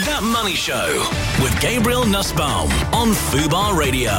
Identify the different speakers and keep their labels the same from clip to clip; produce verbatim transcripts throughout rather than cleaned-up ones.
Speaker 1: That Money Show with Gabriel Nussbaum on Fubar Radio.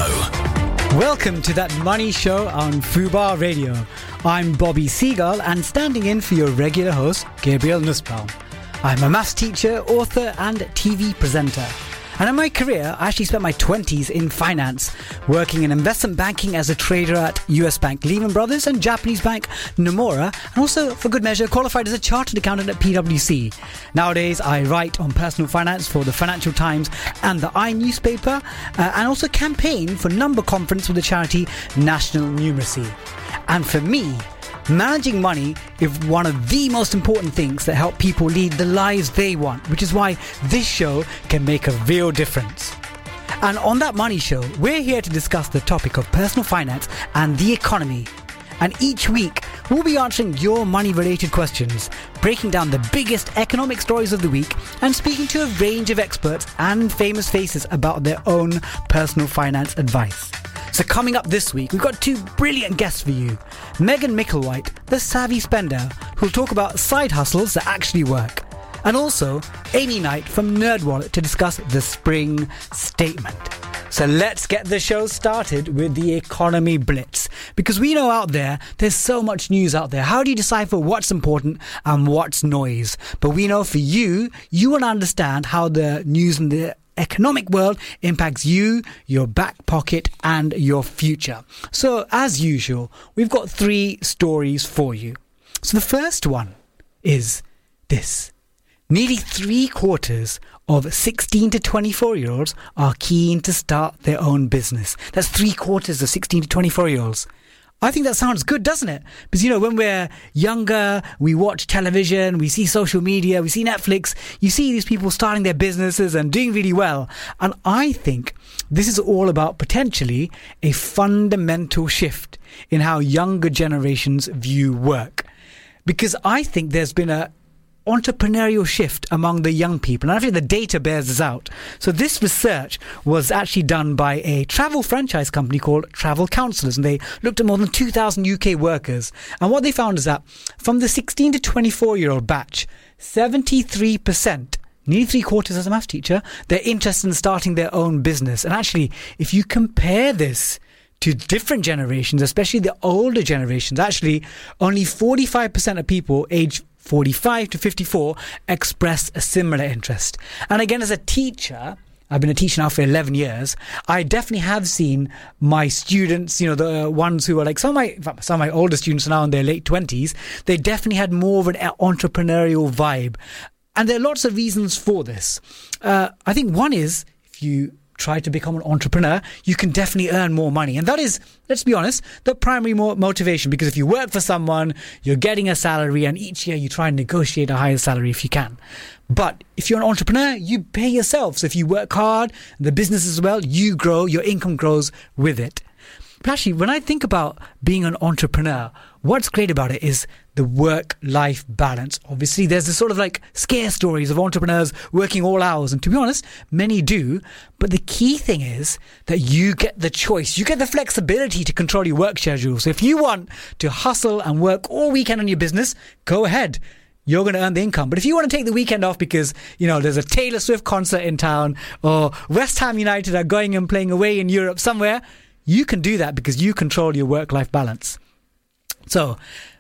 Speaker 2: Welcome to That Money Show on Fubar Radio. I'm Bobby Seagull and standing in for your regular host, Gabriel Nussbaum. I'm a maths teacher, author and T V presenter. And in my career, I actually spent my twenties in finance, working in investment banking as a trader at U S Bank Lehman Brothers and Japanese bank Nomura, and also, for good measure, qualified as a chartered accountant at P W C. Nowadays, I write on personal finance for the Financial Times and the I newspaper, uh, and also campaign for Number Conference with the charity National Numeracy. And for me, managing money is one of the most important things that help people lead the lives they want, which is why this show can make a real difference. And on That Money Show, we're here to discuss the topic of personal finance and the economy. And each week, we'll be answering your money-related questions, breaking down the biggest economic stories of the week, and speaking to a range of experts and famous faces about their own personal finance advice. So coming up this week, we've got two brilliant guests for you. Megan Micklewhite, the savvy spender, who'll talk about side hustles that actually work. And also, Amy Knight from NerdWallet to discuss the Spring Statement. So let's get the show started with the Economy Blitz. Because we know out there, there's so much news out there. How do you decipher what's important and what's noise? But we know for you, you want to understand how the news and the economic world impacts you, your back pocket and your future. So as usual, we've got three stories for you. So the first one is this. Nearly three quarters of sixteen to twenty-four year olds are keen to start their own business. That's three quarters of sixteen to twenty-four year olds. I think that sounds good, doesn't it? Because, you know, when we're younger, we watch television, we see social media, we see Netflix, you see these people starting their businesses and doing really well. And I think this is all about potentially a fundamental shift in how younger generations view work. Because I think there's been a entrepreneurial shift among the young people, and I think the data bears this out. So this research was actually done by a travel franchise company called Travel Counsellors, and they looked at more than two thousand U K workers, and what they found is that from the sixteen to twenty-four year old batch, seventy-three percent, nearly three quarters as a maths teacher, they're interested in starting their own business. And actually, if you compare this to different generations, especially the older generations, actually only forty-five percent of people aged forty-five to fifty-four express a similar interest. And again, as a teacher, I've been a teacher now for eleven years, I definitely have seen my students, you know, the ones who are like, some of my, some of my older students are now in their late twenties, they definitely had more of an entrepreneurial vibe. And there are lots of reasons for this. Uh, I think one is, if you try to become an entrepreneur, you can definitely earn more money. And that is, let's be honest, the primary mo- motivation. Because if you work for someone, you're getting a salary, and each year you try and negotiate a higher salary if you can. But if you're an entrepreneur, you pay yourself. So if you work hard, the business as well, you grow, your income grows with it. But actually, when I think about being an entrepreneur, what's great about it is the work-life balance. Obviously, there's this sort of like scare stories of entrepreneurs working all hours. And to be honest, many do. But the key thing is that you get the choice. You get the flexibility to control your work schedule. So if you want to hustle and work all weekend on your business, go ahead. You're going to earn the income. But if you want to take the weekend off because, you know, there's a Taylor Swift concert in town, or West Ham United are going and playing away in Europe somewhere, you can do that because you control your work-life balance. So,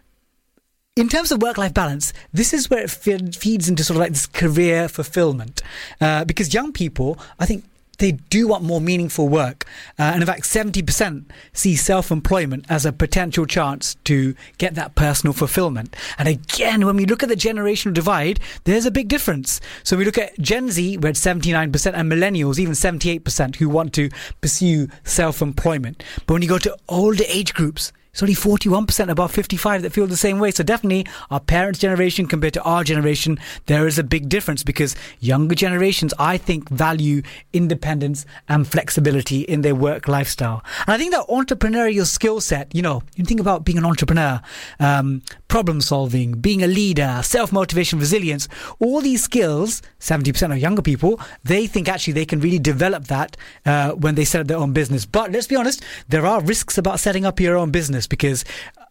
Speaker 2: in terms of work-life balance, this is where it feeds into sort of like this career fulfillment. Uh, because young people, I think, they do want more meaningful work. Uh, and in fact, seventy percent see self-employment as a potential chance to get that personal fulfillment. And again, when we look at the generational divide, there's a big difference. So we look at Gen Z, we're at seventy-nine percent, and millennials, even seventy-eight percent, who want to pursue self-employment. But when you go to older age groups, it's only forty-one percent above fifty-five that feel the same way. So definitely our parents' generation compared to our generation, there is a big difference because younger generations, I think, value independence and flexibility in their work lifestyle. And I think that entrepreneurial skill set, you know, you think about being an entrepreneur, um, problem solving, being a leader, self-motivation, resilience, all these skills, seventy percent of younger people, they think actually they can really develop that uh, when they set up their own business. But let's be honest, there are risks about setting up your own business because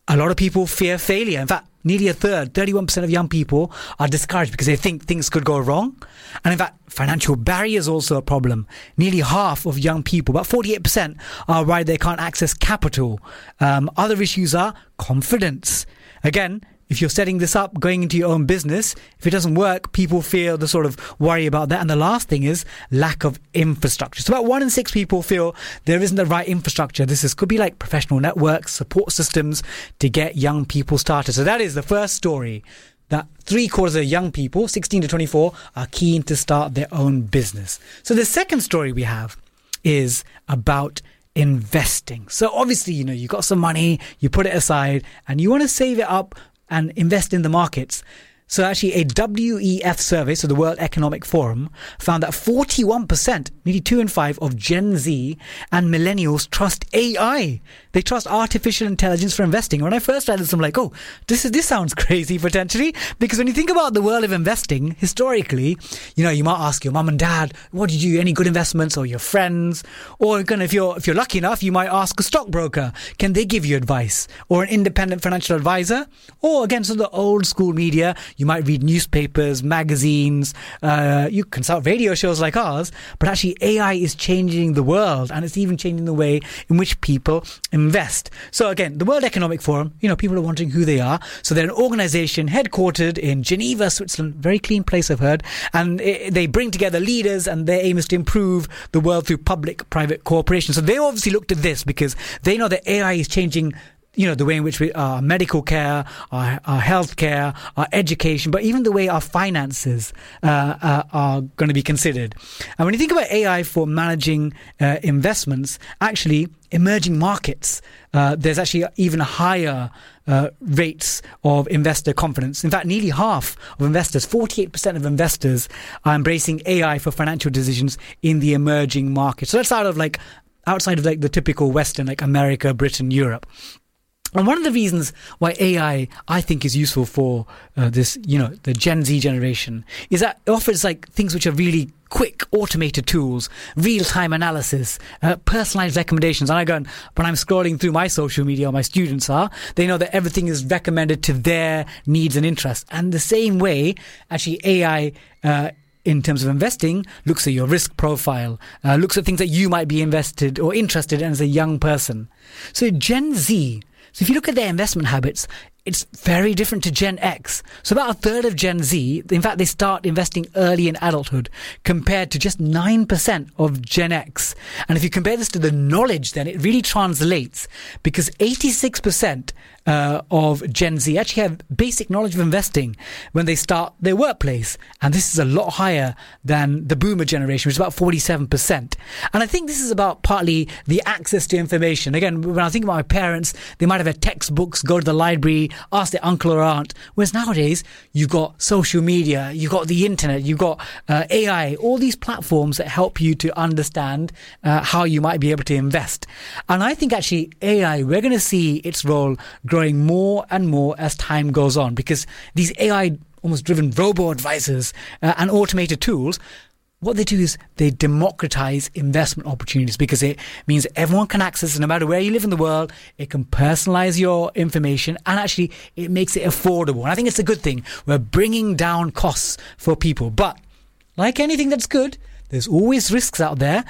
Speaker 2: A lot of people fear failure. In fact, nearly a third, thirty-one percent of young people are discouraged because they think things could go wrong. And in fact, financial barriers are also a problem. Nearly half of young people, about forty-eight percent, are worried they can't access capital. Um, other issues are confidence. Again, if you're setting this up, going into your own business, if it doesn't work, people feel the sort of worry about that. And the last thing is lack of infrastructure. So about one in six people feel there isn't the right infrastructure. This is, could be like professional networks, support systems to get young people started. So that is the first story, that three quarters of young people, sixteen to twenty-four, are keen to start their own business. So the second story we have is about investing. So obviously, you know, you got some money, you put it aside and you want to save it up and invest in the markets. So actually a W E F survey, so the World Economic Forum, found that forty-one percent, nearly two in five, of Gen Z and millennials trust A I. They trust artificial intelligence for investing. When I first read this, I'm like, oh, this is this sounds crazy potentially. Because when you think about the world of investing, historically, you know, you might ask your mum and dad, what did you do, any good investments, or your friends? Or again, if you're if you're lucky enough, you might ask a stockbroker. Can they give you advice? Or an independent financial advisor? Or again, so the old school media, you might read newspapers, magazines, uh, you consult radio shows like ours, but actually A I is changing the world, and it's even changing the way in which people invest. So again, the World Economic Forum, you know, people are wondering who they are. So they're an organization headquartered in Geneva, Switzerland, very clean place I've heard, and it, they bring together leaders, and their aim is to improve the world through public-private cooperation. So they obviously looked at this because they know that A I is changing, you know, the way in which we, our medical care, our, our health care, our education, but even the way our finances uh, uh, are going to be considered. And when you think about A I for managing uh, investments, actually, emerging markets, uh, there's actually even higher uh, rates of investor confidence. In fact, nearly half of investors, forty-eight percent of investors, are embracing A I for financial decisions in the emerging markets. So that's out of like outside of like the typical Western, like America, Britain, Europe. And one of the reasons why A I, I think, is useful for uh, this, you know, the Gen Z generation is that it offers like things which are really quick, automated tools, real-time analysis, uh, personalized recommendations. And I go, and when I'm scrolling through my social media, or my students are, they know that everything is recommended to their needs and interests. And the same way, actually, A I, uh, in terms of investing, looks at your risk profile, uh, looks at things that you might be invested or interested in as a young person. So Gen Z, so if you look at their investment habits, it's very different to Gen X. So about a third of Gen Z, in fact, they start investing early in adulthood compared to just nine percent of Gen X. And if you compare this to the knowledge, then it really translates, because eighty-six percent uh, of Gen Z actually have basic knowledge of investing when they start their workplace. And this is a lot higher than the boomer generation, which is about forty-seven percent. And I think this is about partly the access to information. Again, when I think about my parents, they might have had textbooks, go to the library, ask their uncle or aunt. Whereas nowadays, you've got social media, you've got the internet, you've got uh, A I, all these platforms that help you to understand uh, how you might be able to invest. And I think actually A I, we're going to see its role growing more and more as time goes on, because these A I almost driven robo-advisors uh, and automated tools, what they do is they democratize investment opportunities, because it means everyone can access it no matter where you live in the world. It can personalize your information, and actually it makes it affordable. And I think it's a good thing. We're bringing down costs for people. But like anything that's good, there's always risks out there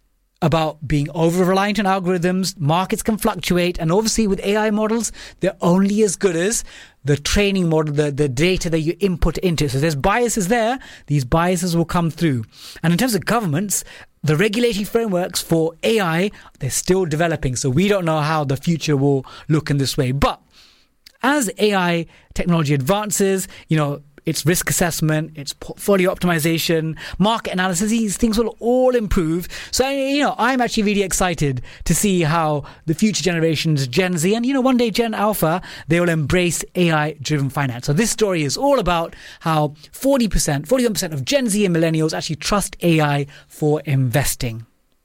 Speaker 2: about being over-reliant on algorithms. Markets can fluctuate, and obviously with A I models, they're only as good as the training model, the, the data that you input into it. So there's biases there. These biases will come through. And in terms of governments, the regulatory frameworks for A I, they're still developing. So we don't know how the future will look in this way. But as A I technology advances, you know, its risk assessment, its portfolio optimization, market analysis, these things will all improve. So, you know, I'm actually really excited to see how the future generations, Gen Z, and, you know, one day Gen Alpha, they will embrace A I-driven finance. So this story is all about how forty percent, forty-one percent of Gen Z and millennials actually trust A I for investing.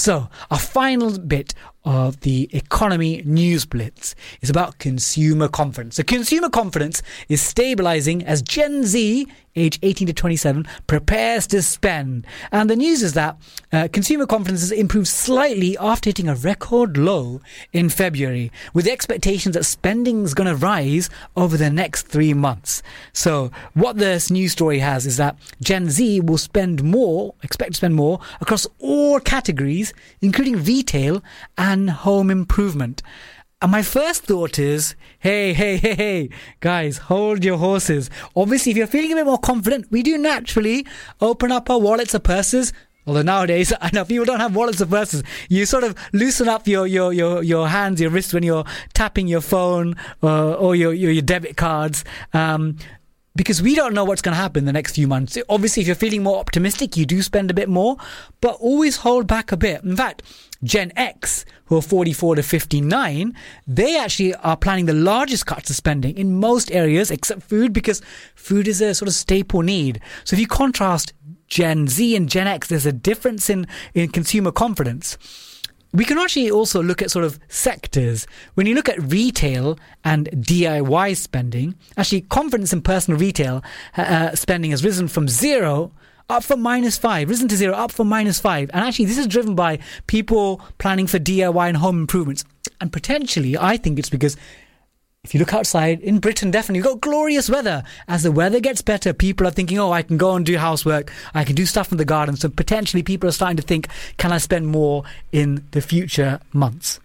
Speaker 2: So, our final bit of the economy news blitz is about consumer confidence. So consumer confidence is stabilizing as Gen Z, age eighteen to twenty-seven, prepares to spend. And the news is that uh, consumer confidence has improved slightly after hitting a record low in February, with expectations that spending is going to rise over the next three months. So what this news story has is that Gen Z will spend more, expect to spend more across all categories, including retail and and home improvement. And my first thought is, hey, hey, hey, hey, guys, hold your horses. Obviously, if you're feeling a bit more confident, we do naturally open up our wallets or purses. Although nowadays, I know people don't have wallets or purses. You sort of loosen up your, your, your, your hands, your wrists when you're tapping your phone uh, or your, your, your debit cards. Um, Because we don't know what's going to happen in the next few months. Obviously, if you're feeling more optimistic, you do spend a bit more, but always hold back a bit. In fact, Gen X, who are forty-four to fifty-nine, they actually are planning the largest cuts of spending in most areas except food, because food is a sort of staple need. So if you contrast Gen Z and Gen X, there's a difference in, in consumer confidence. We can actually also look at sort of sectors. When you look at retail and D I Y spending, actually confidence in personal retail uh, spending has risen from zero up from minus five, risen to zero, up from minus five. And actually this is driven by people planning for D I Y and home improvements. And potentially, I think it's because if you look outside, in Britain, definitely, you've got glorious weather. As the weather gets better, people are thinking, oh, I can go and do housework. I can do stuff in the garden. So potentially people are starting to think, can I spend more in the future months?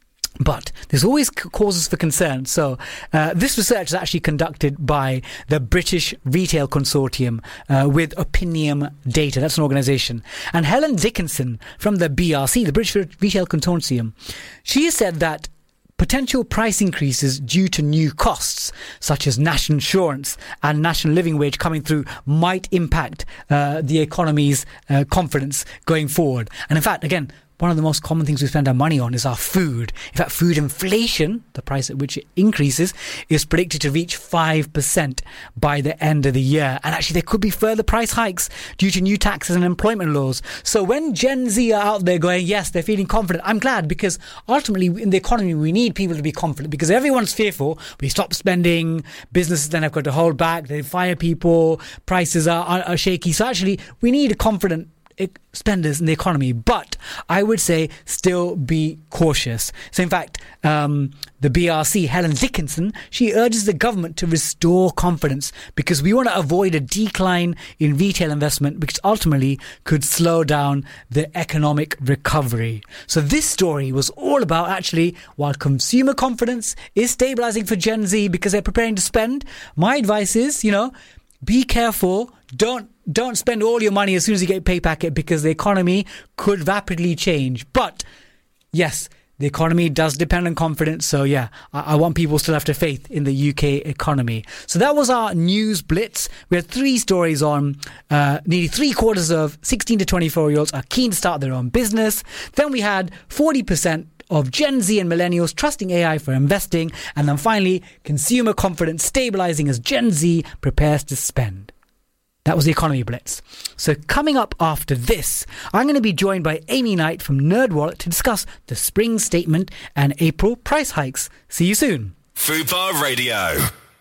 Speaker 2: But there's always causes for concern. So uh, this research is actually conducted by the British Retail Consortium uh, with Opinium Data. That's an organisation. And Helen Dickinson from the B R C, the British Retail Consortium, she has said that potential price increases due to new costs, such as national insurance and national living wage coming through, might impact uh, the economy's uh, confidence going forward. And in fact, again, one of the most common things we spend our money on is our food. In fact, food inflation, the price at which it increases, is predicted to reach five percent by the end of the year. And actually, there could be further price hikes due to new taxes and employment laws. So when Gen Z are out there going, yes, they're feeling confident, I'm glad, because ultimately in the economy, we need people to be confident, because everyone's fearful. We stop spending, businesses then have got to hold back, they fire people, prices are, are, are shaky. So actually, we need a confident spenders in the economy, but I would say still be cautious. So in fact, um, the B R C, Helen Dickinson, she urges the government to restore confidence, because we want to avoid a decline in retail investment, which ultimately could slow down the economic recovery. So this story was all about, actually, while consumer confidence is stabilizing for Gen Z because they're preparing to spend, my advice is, you know, be careful. Don't don't spend all your money as soon as you get a pay packet, because the economy could rapidly change. But yes, the economy does depend on confidence. So yeah, I, I want people still have to faith in the U K economy. So that was our news blitz. We had three stories on uh, nearly three quarters of sixteen to twenty-four year olds are keen to start their own business. Then we had forty percent of Gen Z and millennials trusting A I for investing. And then finally, consumer confidence stabilizing as Gen Z prepares to spend. That was the Economy Blitz. So coming up after this, I'm going to be joined by Amy Knight from NerdWallet to discuss the spring statement and April price hikes. See you soon.
Speaker 1: Fubar Radio.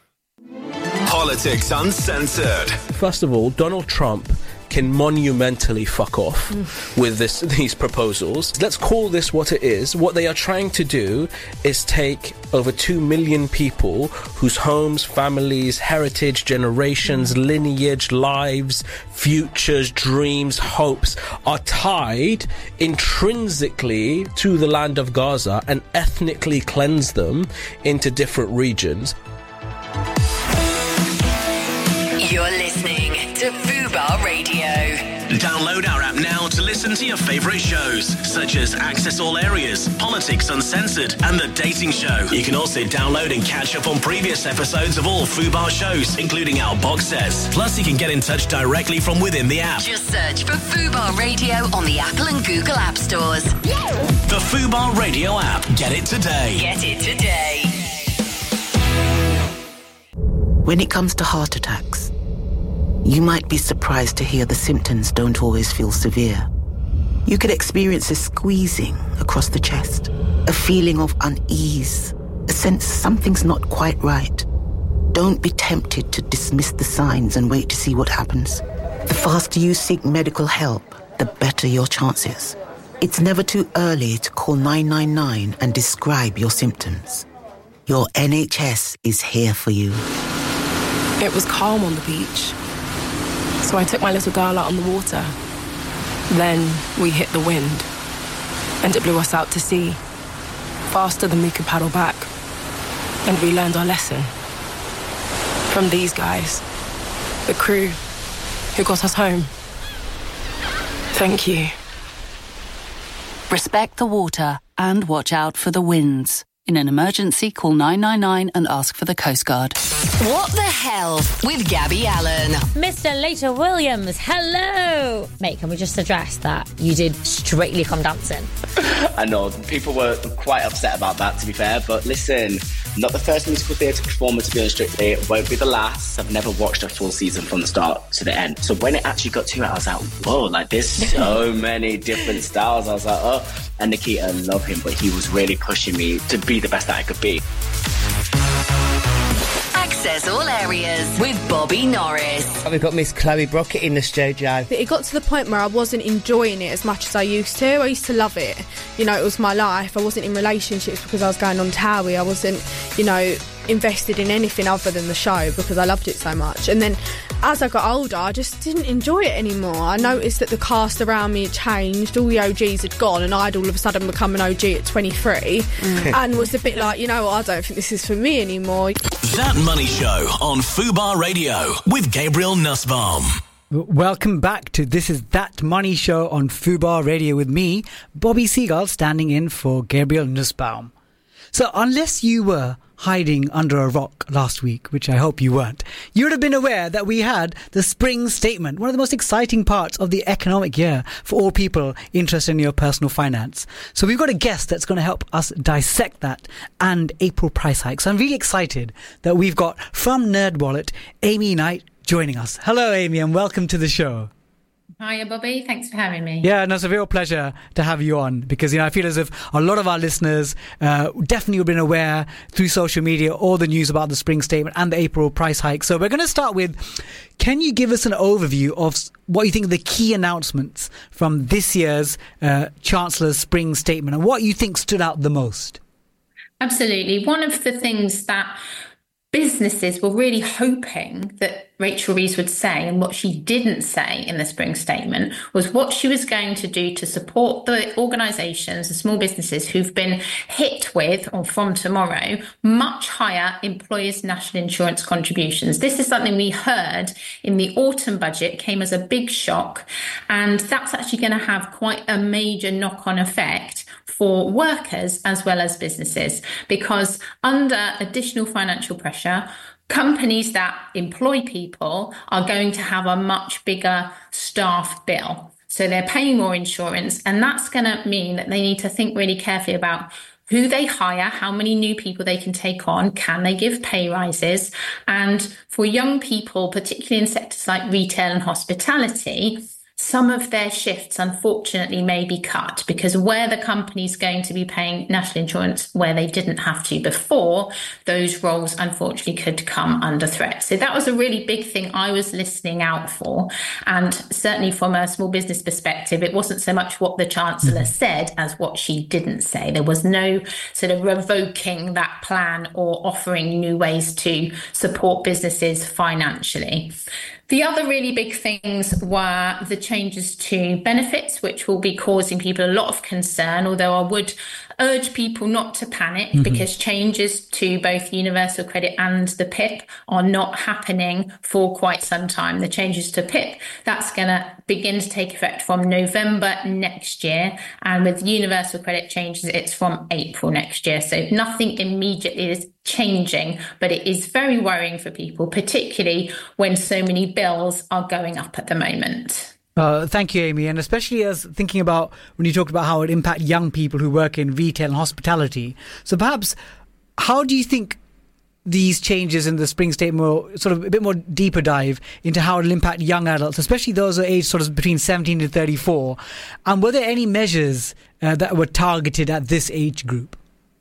Speaker 1: Politics Uncensored.
Speaker 3: First of all, Donald Trump can monumentally fuck off mm. with this these proposals. Let's call this what it is. What they are trying to do is take over two million people whose homes, families, heritage, generations, mm. lineage, lives, futures, dreams, hopes are tied intrinsically to the land of Gaza, and ethnically cleanse them into different regions.
Speaker 4: You're listening to Fubar Radio.
Speaker 1: Download our app now to listen to your favourite shows, such as Access All Areas, Politics Uncensored, and The Dating Show. You can also download and catch up on previous episodes of all Fubar shows, including our box sets. Plus, you can get in touch directly from within the app.
Speaker 4: Just search for Fubar Radio on the Apple and Google App Stores.
Speaker 1: The Fubar Radio app. Get it today.
Speaker 4: Get it today.
Speaker 5: When it comes to heart attacks, you might be surprised to hear the symptoms don't always feel severe. You could experience a squeezing across the chest, a feeling of unease, a sense something's not quite right. Don't be tempted to dismiss the signs and wait to see what happens. The faster you seek medical help, the better your chances. It's never too early to call nine nine nine and describe your symptoms. Your N H S is here for you.
Speaker 6: It was calm on the beach, so I took my little girl out on the water. Then we hit the wind, and it blew us out to sea, faster than we could paddle back. And we learned our lesson. From these guys, the crew who got us home. Thank you.
Speaker 4: Respect the water and watch out for the winds. In an emergency, call nine nine nine and ask for the Coast Guard. What the hell with Gabby Allen?
Speaker 7: Mister Later Williams, hello! Mate, can we just address that you did Strictly Come Dancing?
Speaker 8: I know, people were quite upset about that, to be fair, but listen, not the first musical theatre performer to be on Strictly, it won't be the last. I've never watched a full season from the start to the end. So when it actually got to it, I was like, whoa, like there's so many different styles. I was like, oh, and Nikita, love him, but he was really pushing me to be the best that I could be.
Speaker 4: Access all areas with Bobby Norris.
Speaker 9: We've got Miss Chloe Brockett in the studio.
Speaker 10: It got to the point where I wasn't enjoying it as much as I used to. I used to love it. You know, it was my life. I wasn't in relationships because I was going on Towie. I wasn't, you know, invested in anything other than the show because I loved it so much. And then as I got older, I just didn't enjoy it anymore. I noticed that the cast around me had changed. All the O Gs had gone and I'd all of a sudden become an O G at twenty-three mm. and was a bit like, you know what, I don't think this is for me anymore.
Speaker 1: That Money Show on Fubar Radio with Gabriel Nussbaum.
Speaker 2: Welcome back to This Is That Money Show on Fubar Radio with me, Bobby Seagull, standing in for Gabriel Nussbaum. So unless you were hiding under a rock last week, which I hope you weren't, you would have been aware that we had the Spring Statement, one of the most exciting parts of the economic year for all people interested in your personal finance. So we've got a guest that's going to help us dissect that and April price hikes. So I'm really excited that we've got from NerdWallet, Amy Knight, joining us. Hello, Amy, and welcome to the show.
Speaker 11: Hiya, Bobby. Thanks for having me.
Speaker 2: Yeah, no, it's a real pleasure to have you on because, you know, I feel as if a lot of our listeners uh, definitely have been aware through social media, all the news about the Spring Statement and the April price hike. So we're going to start with, can you give us an overview of what you think are the key announcements from this year's uh, Chancellor's Spring Statement and what you think stood out the most?
Speaker 11: Absolutely. One of the things that businesses were really hoping that Rachel Reeves would say, and what she didn't say in the Spring Statement, was what she was going to do to support the organisations, the small businesses who've been hit with, or from tomorrow, much higher employers' national insurance contributions. This is something we heard in the autumn budget, came as a big shock, and that's actually going to have quite a major knock-on effect for workers as well as businesses, because under additional financial pressure, companies that employ people are going to have a much bigger staff bill. So they're paying more insurance, and that's going to mean that they need to think really carefully about who they hire, how many new people they can take on, can they give pay rises? And for young people, particularly in sectors like retail and hospitality, some of their shifts, unfortunately, may be cut because where the company's going to be paying national insurance where they didn't have to before, those roles, unfortunately, could come under threat. So that was a really big thing I was listening out for. And certainly from a small business perspective, it wasn't so much what the Chancellor said as what she didn't say. There was no sort of revoking that plan or offering new ways to support businesses financially. The other really big things were the changes to benefits, which will be causing people a lot of concern, although I would urge people not to panic mm-hmm. because changes to both Universal Credit and the P I P are not happening for quite some time. The changes to P I P, that's going to begin to take effect from November next year. And with Universal Credit changes, it's from April next year. So nothing immediately is changing, but it is very worrying for people, particularly when so many bills are going up at the moment.
Speaker 2: Uh, thank you, Amy. And especially as thinking about when you talked about how it impacts young people who work in retail and hospitality. So perhaps, how do you think these changes in the spring statement were sort of a bit more deeper dive into how it'll impact young adults, especially those who are aged sort of between seventeen to thirty-four. And were there any measures uh, that were targeted at this age group?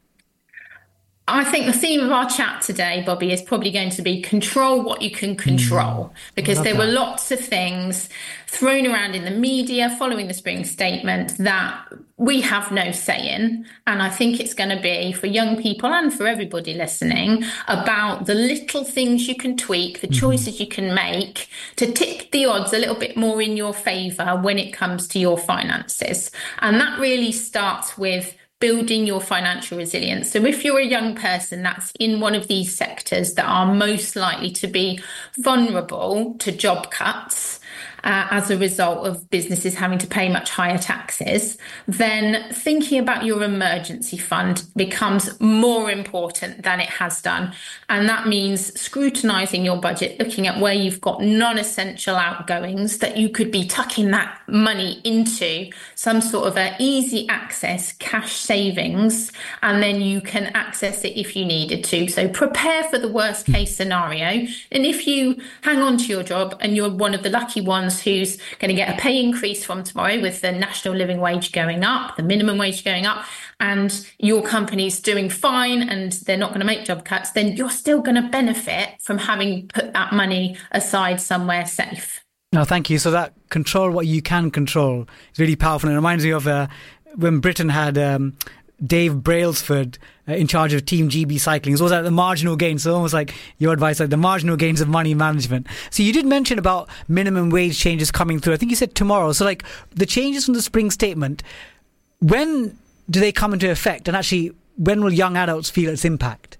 Speaker 11: I think the theme of our chat today, Bobby, is probably going to be control what you can control, mm, because there that. were lots of things thrown around in the media following the spring statement that we have no say in. And I think it's going to be for young people and for everybody listening about the little things you can tweak, the mm. choices you can make to tip the odds a little bit more in your favour when it comes to your finances. And that really starts with building your financial resilience. So if you're a young person that's in one of these sectors that are most likely to be vulnerable to job cuts uh, as a result of businesses having to pay much higher taxes, then thinking about your emergency fund becomes more important than it has done. And that means scrutinising your budget, looking at where you've got non-essential outgoings that you could be tucking that money into some sort of a easy access cash savings, and then you can access it if you needed to. So prepare for the worst case scenario. And if you hang on to your job and you're one of the lucky ones who's going to get a pay increase from tomorrow with the national living wage going up, the minimum wage going up, and your company's doing fine and they're not going to make job cuts, then you're still going to benefit from having put that money aside somewhere safe.
Speaker 2: No, thank you. So that control what you can control is really powerful. And it reminds me of uh, when Britain had um, Dave Brailsford uh, in charge of Team G B Cycling. It was at the marginal gains, so almost like your advice, like the marginal gains of money management. So you did mention about minimum wage changes coming through. I think you said tomorrow. So like the changes from the spring statement, when do they come into effect? And actually, when will young adults feel its impact?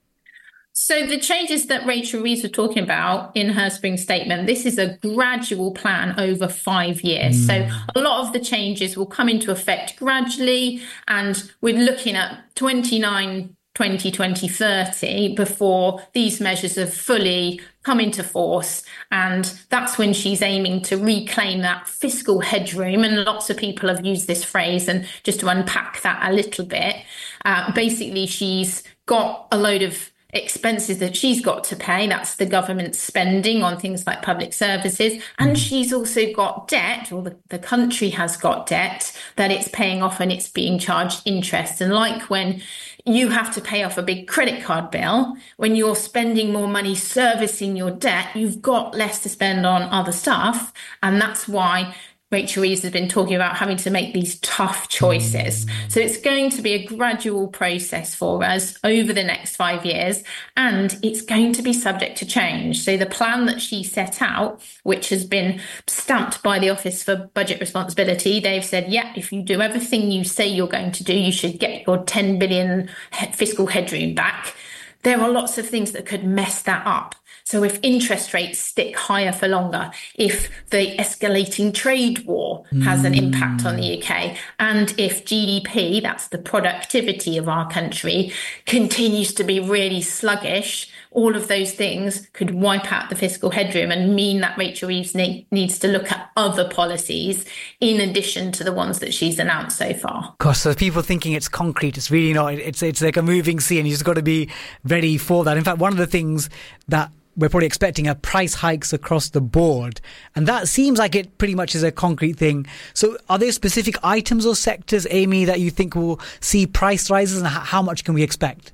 Speaker 11: So the changes that Rachel Reeves was talking about in her spring statement, this is a gradual plan over five years. Mm. So a lot of the changes will come into effect gradually, and we're looking at twenty-nine, twenty, twenty, thirty before these measures have fully come into force. And that's when she's aiming to reclaim that fiscal headroom. And lots of people have used this phrase. And just to unpack that a little bit, uh, basically she's got a load of expenses that she's got to pay. That's the government spending on things like public services. And she's also got debt, or the, the country has got debt that it's paying off, and it's being charged interest. And like when you have to pay off a big credit card bill, when you're spending more money servicing your debt, you've got less to spend on other stuff. And that's why Rachel Reeves has been talking about having to make these tough choices. So it's going to be a gradual process for us over the next five years, and it's going to be subject to change. So the plan that she set out, which has been stamped by the Office for Budget Responsibility, they've said, yeah, if you do everything you say you're going to do, you should get your ten billion fiscal headroom back. There are lots of things that could mess that up. So if interest rates stick higher for longer, if the escalating trade war has an impact on the U K, and if G D P, that's the productivity of our country, continues to be really sluggish, all of those things could wipe out the fiscal headroom and mean that Rachel Reeves ne- needs to look at other policies in addition to the ones that she's announced so far.
Speaker 2: Gosh, so people thinking it's concrete, it's really not. It's, it's like a moving sea, and you just got to be ready for that. In fact, one of the things that we're probably expecting are price hikes across the board. And that seems like it pretty much is a concrete thing. So are there specific items or sectors, Amy, that you think will see price rises, and how much can we expect?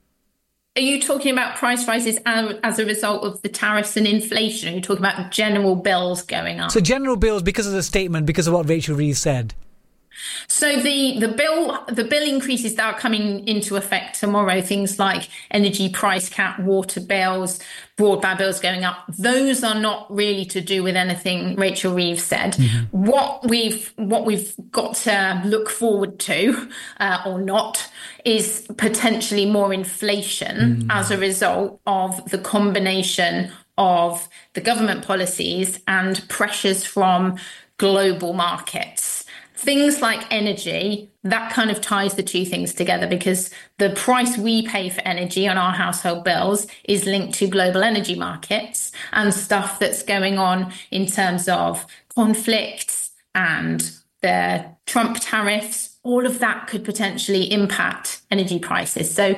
Speaker 11: Are you talking about price rises as a result of the tariffs and inflation? Are you talking about general bills going up?
Speaker 2: So general bills, because of the statement, because of what Rachel Reeves said.
Speaker 11: So the, the bill the bill increases that are coming into effect tomorrow, things like energy price cap, water bills, broadband bills going up, those are not really to do with anything Rachel Reeves said. Mm-hmm. What we've what we've got to look forward to, uh, or not, is potentially more inflation mm. as a result of the combination of the government policies and pressures from global markets. Things like energy, that kind of ties the two things together, because the price we pay for energy on our household bills is linked to global energy markets and stuff that's going on in terms of conflicts and the Trump tariffs. All of that could potentially impact energy prices. So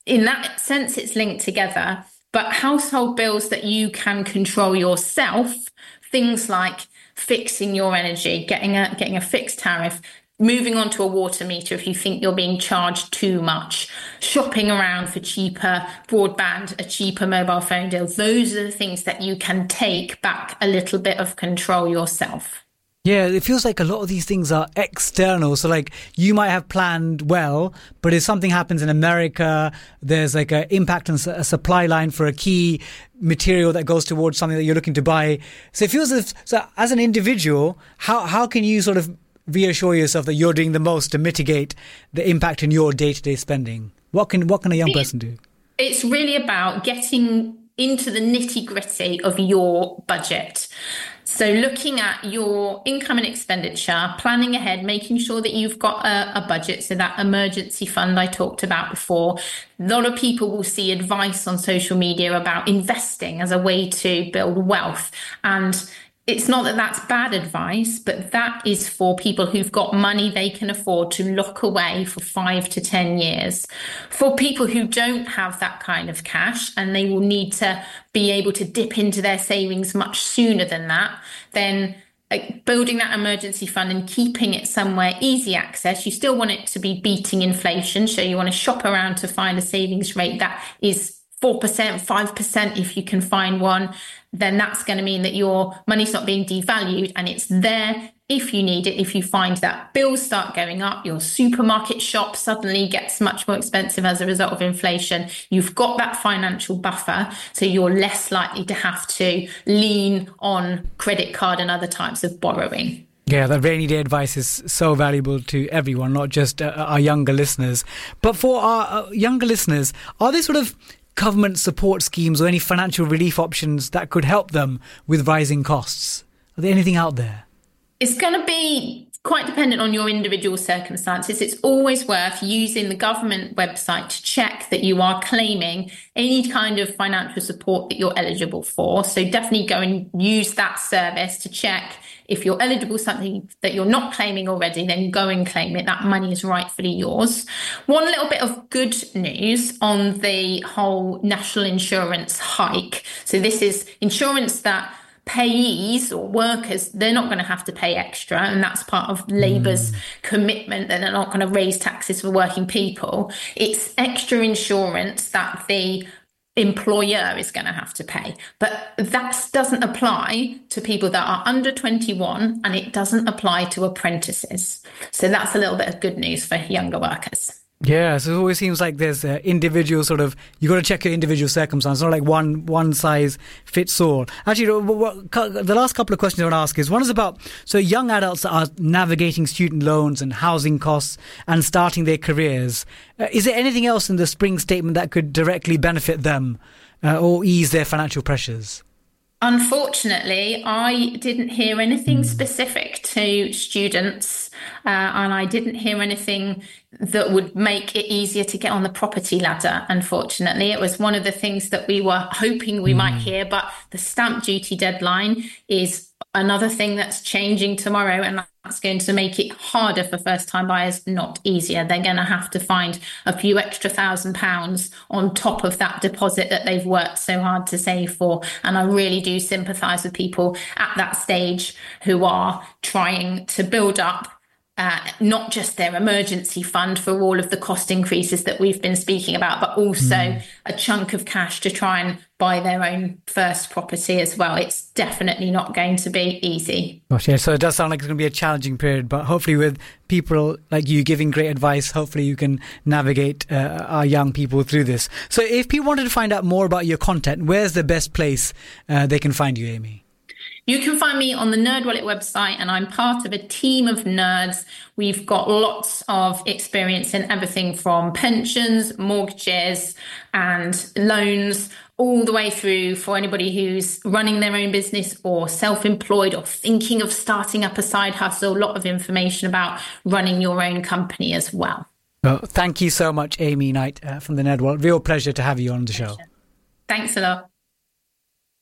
Speaker 11: in that sense, it's linked together. But household bills that you can control yourself, things like fixing your energy, getting a getting a fixed tariff, moving on to a water meter if you think you're being charged too much, shopping around for cheaper broadband, a cheaper mobile phone deal. Those are the things that you can take back a little bit of control yourself.
Speaker 2: Yeah, it feels like a lot of these things are external. So like you might have planned well, but if something happens in America, there's like an impact on a supply line for a key material that goes towards something that you're looking to buy. So it feels as if, so as an individual, how, how can you sort of reassure yourself that you're doing the most to mitigate the impact in your day-to-day spending? What can, what can a young person do?
Speaker 11: It's really about getting into the nitty-gritty of your budget. So looking at your income and expenditure, planning ahead, making sure that you've got a, a budget. So that emergency fund I talked about before. A lot of people will see advice on social media about investing as a way to build wealth. And it's not that that's bad advice, but that is for people who've got money they can afford to lock away for five to ten years. For people who don't have that kind of cash and they will need to be able to dip into their savings much sooner than that, then like building that emergency fund and keeping it somewhere easy access. You still want it to be beating inflation. So you want to shop around to find a savings rate that is four percent, five percent if you can find one. Then that's going to mean that your money's not being devalued and it's there if you need it. If you find that bills start going up, your supermarket shop suddenly gets much more expensive as a result of inflation, you've got that financial buffer, so you're less likely to have to lean on credit card and other types of borrowing.
Speaker 2: Yeah, the rainy day advice is so valuable to everyone, not just uh, our younger listeners. But for our uh, younger listeners, are there sort of government support schemes or any financial relief options that could help them with rising costs? Are there anything out there?
Speaker 11: It's going to be quite dependent on your individual circumstances. It's always worth using the government website to check that you are claiming any kind of financial support that you're eligible for. So definitely go and use that service to check if you're eligible for something that you're not claiming already, then go and claim it. That money is rightfully yours. One little bit of good news on the whole national insurance hike. So this is insurance that payees or workers, they're not going to have to pay extra. And that's part of Labour's mm. commitment that they're not going to raise taxes for working people. It's extra insurance that the employer is going to have to pay. But that doesn't apply to people that are under twenty-one, and it doesn't apply to apprentices. So that's a little bit of good news for younger workers.
Speaker 2: Yeah, so it always seems like there's uh, individual sort of, you got to check your individual circumstances. It's not like one one size fits all. Actually, what, what, the last couple of questions I want to ask is, one is about, so young adults are navigating student loans and housing costs and starting their careers. Uh, is there anything else in the spring statement that could directly benefit them uh, or ease their financial pressures?
Speaker 11: Unfortunately, I didn't hear anything specific to students, uh, and I didn't hear anything that would make it easier to get on the property ladder. Unfortunately, it was one of the things that we were hoping we mm. might hear, but the stamp duty deadline is another thing that's changing tomorrow, and that's going to make it harder for first-time buyers, not easier. They're going to have to find a few extra thousand pounds on top of that deposit that they've worked so hard to save for. And I really do sympathise with people at that stage who are trying to build up Uh, not just their emergency fund for all of the cost increases that we've been speaking about, but also mm. a chunk of cash to try and buy their own first property as well. It's definitely not going to be easy.
Speaker 2: Gosh, yeah, so it does sound like it's going to be a challenging period, but hopefully with people like you giving great advice, hopefully you can navigate uh, our young people through this. So if people wanted to find out more about your content, where's the best place uh, they can find you, Amy?
Speaker 11: You can find me on the NerdWallet website, and I'm part of a team of nerds. We've got lots of experience in everything from pensions, mortgages and loans, all the way through for anybody who's running their own business or self-employed or thinking of starting up a side hustle. A lot of information about running your own company as well.
Speaker 2: Well, thank you so much, Amy Knight uh, from the NerdWallet. Real pleasure to have you on the show.
Speaker 11: Thanks a lot.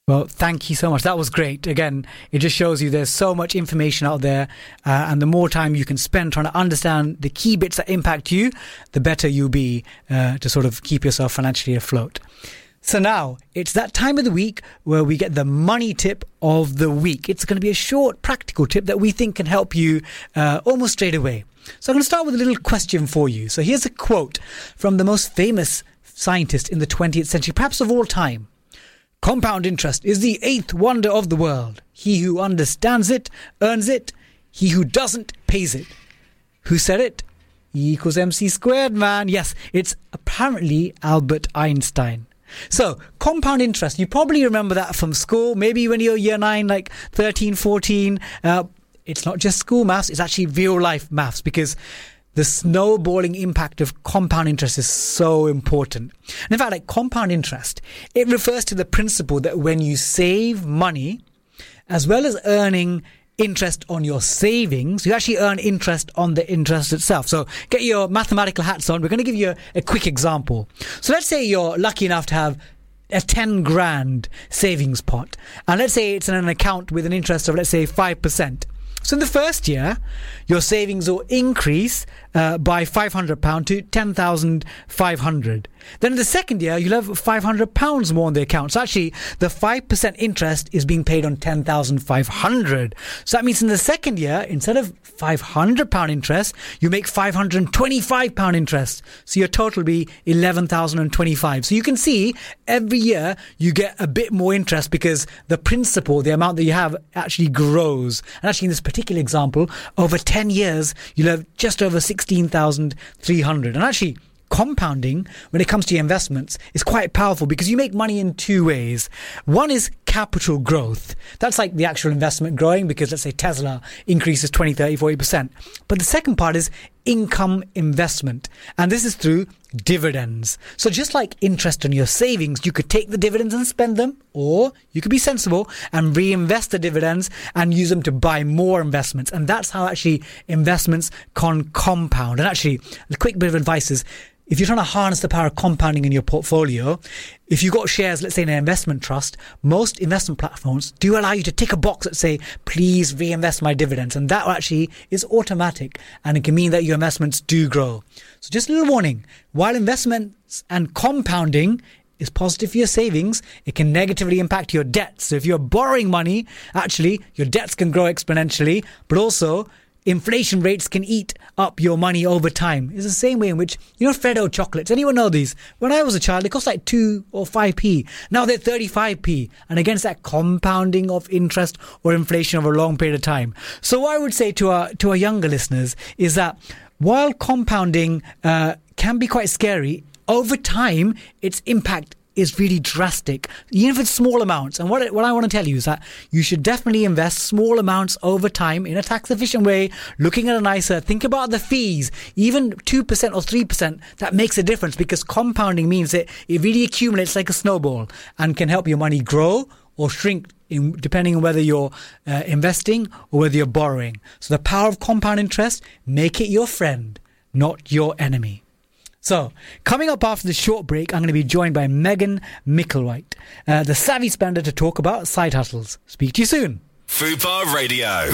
Speaker 2: Well, thank you so much. That was great. Again, it just shows you there's so much information out there, uh, and the more time you can spend trying to understand the key bits that impact you, the better you'll be uh, to sort of keep yourself financially afloat. So now, it's that time of the week where we get the money tip of the week. It's going to be a short, practical tip that we think can help you uh, almost straight away. So I'm going to start with a little question for you. So here's a quote from the most famous scientist in the twentieth century, perhaps of all time. Compound interest is the eighth wonder of the world. He who understands it, earns it. He who doesn't, pays it. Who said it? E equals mc squared, man. Yes, it's apparently Albert Einstein. So, compound interest, you probably remember that from school, maybe when you're year nine, like thirteen, fourteen. Uh, it's not just school maths, it's actually real life maths, because the snowballing impact of compound interest is so important. And in fact, like compound interest, it refers to the principle that when you save money, as well as earning interest on your savings, you actually earn interest on the interest itself. So get your mathematical hats on. We're going to give you a, a quick example. So let's say you're lucky enough to have a ten grand savings pot. And let's say it's in an account with an interest of, let's say, five percent. So in the first year, your savings will increase uh, by five hundred pounds to ten thousand five hundred. Then in the second year, you'll have five hundred pounds more on the account. So actually, the five percent interest is being paid on ten thousand five hundred. So that means in the second year, instead of five hundred pounds interest, you make five hundred twenty-five pounds interest. So your total will be eleven thousand twenty-five. So you can see every year you get a bit more interest because the principal, the amount that you have, actually grows. And actually in this particular example, over ten years, you'll have just over sixteen thousand three hundred. And actually, compounding, when it comes to your investments, is quite powerful because you make money in two ways. One is capital growth. That's like the actual investment growing because, let's say, Tesla increases twenty, thirty, forty percent. But the second part is income investment. And this is through dividends. So just like interest on your savings, you could take the dividends and spend them, or you could be sensible and reinvest the dividends and use them to buy more investments. And that's how actually investments can compound. And actually, a quick bit of advice is, if you're trying to harness the power of compounding in your portfolio, if you've got shares, let's say in an investment trust, most investment platforms do allow you to tick a box that say, please reinvest my dividends. And that actually is automatic, and it can mean that your investments do grow. So just a little warning, while investments and compounding is positive for your savings, it can negatively impact your debts. So if you're borrowing money, actually your debts can grow exponentially, but also inflation rates can eat up your money over time. It's the same way in which, you know, Freddo chocolates. Anyone know these? When I was a child, they cost like two or five p. Now they're thirty-five p. And against that compounding of interest or inflation over a long period of time. So what I would say to our, to our younger listeners is that while compounding uh, can be quite scary, over time, its impact is really drastic, even if it's small amounts. And what, what I want to tell you is that you should definitely invest small amounts over time in a tax efficient way, looking at a nicer, think about the fees, even two percent or three percent, that makes a difference because compounding means that it really accumulates like a snowball and can help your money grow or shrink in, depending on whether you're uh, investing or whether you're borrowing. So the power of compound interest, make it your friend, not your enemy. So, coming up after the short break, I'm going to be joined by Megan Micklewhite, uh, the savvy spender, to talk about side hustles. Speak to you soon.
Speaker 1: Fubar Radio.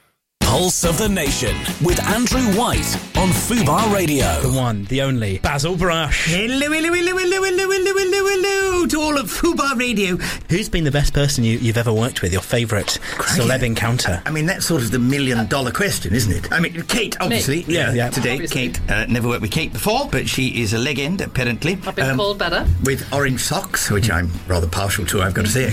Speaker 1: Pulse of the Nation with Andrew White on Fubar Radio.
Speaker 12: The one, the only, Basil Brush.
Speaker 13: Hello, hello, hello, hello, hello, hello, hello, hello to all of Fubar Radio.
Speaker 12: Who's been the best person you, you've ever worked with, your favourite celeb encounter?
Speaker 13: I mean, that's sort of the million dollar question, isn't it? I mean, Kate, obviously.
Speaker 12: Me. Yeah, yeah.
Speaker 13: Today, obviously. Kate, uh, never worked with Kate before, but she is a legend, apparently.
Speaker 14: I've been um, called better.
Speaker 13: With orange socks, which I'm rather partial to, I've got to say.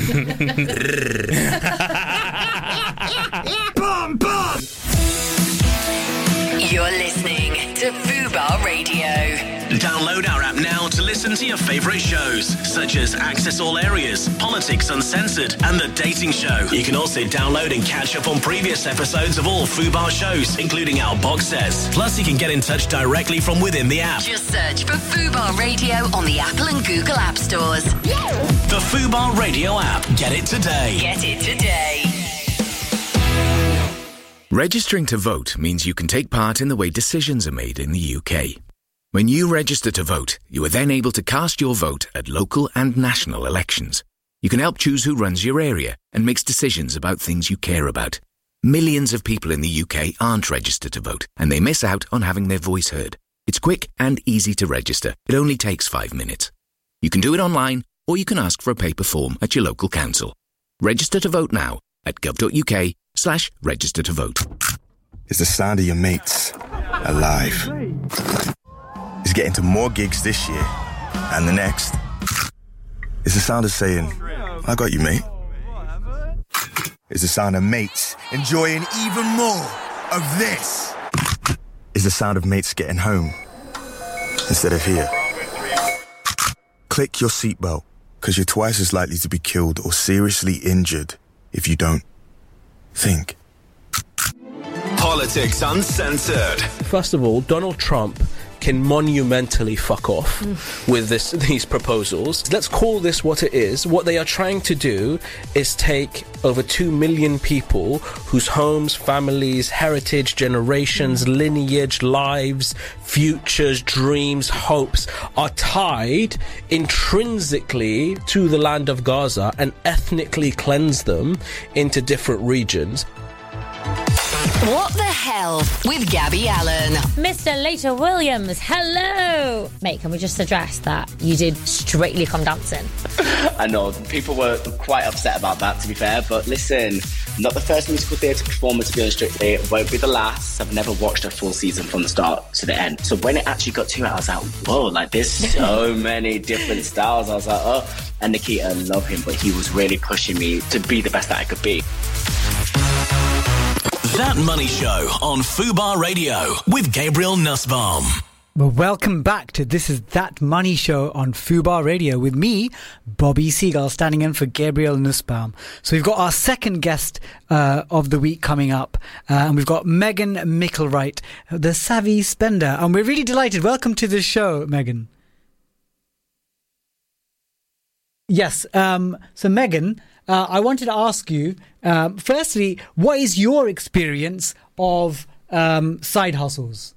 Speaker 13: Boom, boom!
Speaker 15: You're listening to Fubar Radio.
Speaker 1: Download our app now to listen to your favourite shows, such as Access All Areas, Politics Uncensored, and The Dating Show. You can also download and catch up on previous episodes of all Fubar shows, including our box sets. Plus, you can get in touch directly from within the app.
Speaker 15: Just search for Fubar Radio on the Apple and Google App Stores.
Speaker 1: The Fubar Radio app. Get it today.
Speaker 15: Get it today.
Speaker 16: Registering to vote means you can take part in the way decisions are made in the U K. When you register to vote, you are then able to cast your vote at local and national elections. You can help choose who runs your area and makes decisions about things you care about. Millions of people in the U K aren't registered to vote, and they miss out on having their voice heard. It's quick and easy to register. It only takes five minutes. You can do it online, or you can ask for a paper form at your local council. Register to vote now at gov.uk slash register to vote.
Speaker 14: It's the sound of your mates alive. It's getting to more gigs this year and the next. It's the sound of saying, I got you, mate. It's the sound of mates enjoying even more of this. It's the sound of mates getting home instead of here. Click your seatbelt, because you're twice as likely to be killed or seriously injured if you don't. Think.
Speaker 1: Politics Uncensored.
Speaker 3: First of all, Donald Trump can monumentally fuck off mm. with this these proposals. Let's call this what it is. What they are trying to do is take over two million people whose homes, families, heritage, generations, mm. lineage, lives, futures, dreams, hopes are tied intrinsically to the land of Gaza and ethnically cleanse them into different regions.
Speaker 15: What the hell with Gabby Allen?
Speaker 7: Mister Later Williams, hello! Mate, can we just address that you did Strictly Come Dancing?
Speaker 8: I know, people were quite upset about that, to be fair, but listen, not the first musical theatre performer to be on Strictly, it won't be the last. I've never watched a full season from the start to the end. So when it actually got to it, I was like, whoa, like there's so many different styles. I was like, oh, and Nikita, love him, but he was really pushing me to be the best that I could be.
Speaker 1: That Money Show on Fubar Radio with Gabriel Nussbaum.
Speaker 2: Well, welcome back to This Is That Money Show on Fubar Radio with me, Bobby Seagull, standing in for Gabriel Nussbaum. So we've got our second guest uh, of the week coming up, uh, and we've got Megan Micklewright, the savvy spender, and we're really delighted. Welcome to the show, Megan. Yes, um, so Megan, uh, I wanted to ask you, um, firstly, what is your experience of um, side hustles?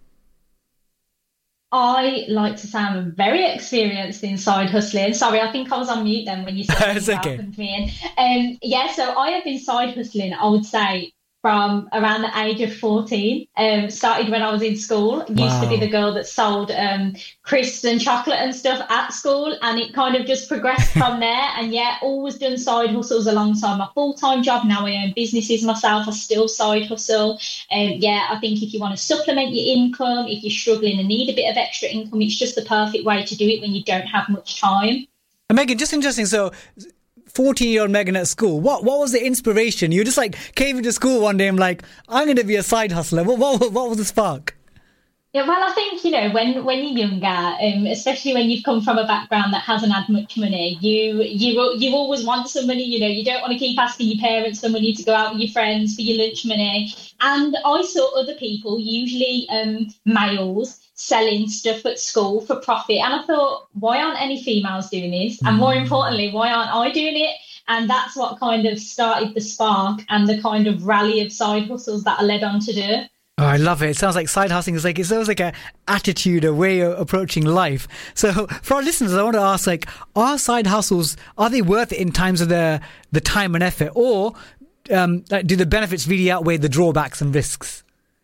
Speaker 17: I like to say I'm very experienced in side hustling. Sorry, I think I was on mute then when you said you
Speaker 2: okay.
Speaker 17: welcomed me in. Um, yeah, so I have been side hustling, I would say, from around the age of fourteen. Um, started when I was in school. Wow. Used to be the girl that sold um, crisps and chocolate and stuff at school, and it kind of just progressed from there. And yeah, always done side hustles alongside my full-time job. Now I own businesses myself. I still side hustle. And um, yeah, I think if you want to supplement your income, if you're struggling and need a bit of extra income, it's just the perfect way to do it when you don't have much time.
Speaker 2: And Megan, just interesting. So fourteen-year-old Megan at school, what what was the inspiration? You just like came into school one day and like, I'm going to be a side hustler. What, what what was the spark?
Speaker 17: Yeah, well, I think, you know, when when you're younger, um, especially when you've come from a background that hasn't had much money, you you you always want some money. You know, you don't want to keep asking your parents for money to go out with your friends for your lunch money. And I saw other people, usually um, males, selling stuff at school for profit. And I thought, why aren't any females doing this? And more importantly, why aren't I doing it? And that's what kind of started the spark and the kind of rally of side hustles that I led on to do.
Speaker 2: Oh, I love it. It sounds like side hustling is like, it's almost like a attitude, a way of approaching life. So for our listeners, I want to ask, like, are side hustles, are they worth it in times of the, the time and effort? Or um, do the benefits really outweigh the drawbacks and risks?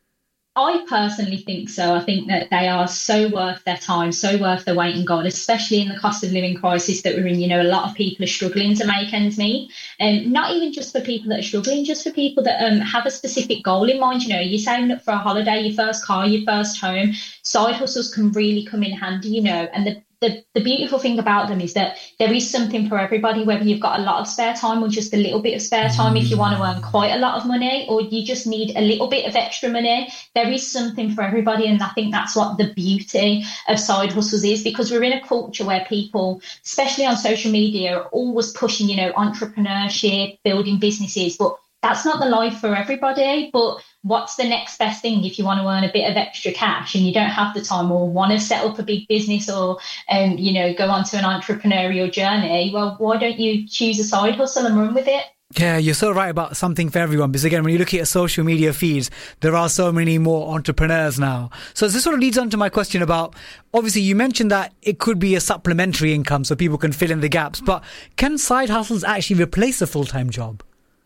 Speaker 17: I personally think so. I think that they are so worth their time, so worth the wait and God, especially in the cost of living crisis that we're in. You know, a lot of people are struggling to make ends meet. And um, not even just for people that are struggling, just for people that um, have a specific goal in mind. You know, you're saving up for a holiday, your first car, your first home. Side hustles can really come in handy, you know, and the The, the beautiful thing about them is that there is something for everybody, whether you've got a lot of spare time or just a little bit of spare time. If you want to earn quite a lot of money or you just need a little bit of extra money, there is something for everybody. And I think that's what the beauty of side hustles is, because we're in a culture where people, especially on social media, are always pushing, you know, entrepreneurship, building businesses, but that's not the life for everybody. But what's the next best thing if you want to earn a bit of extra cash and you don't have the time or want to set up a big business or, um, you know, go on to an entrepreneurial journey? Well, why don't you choose a side hustle and run with it?
Speaker 2: Yeah, you're so right about something for everyone. Because again, when you look at social media feeds, there are so many more entrepreneurs now. So this sort of leads on to my question about, obviously you mentioned that it could be a supplementary income so people can fill in the gaps, but can side hustles actually replace a full-time job?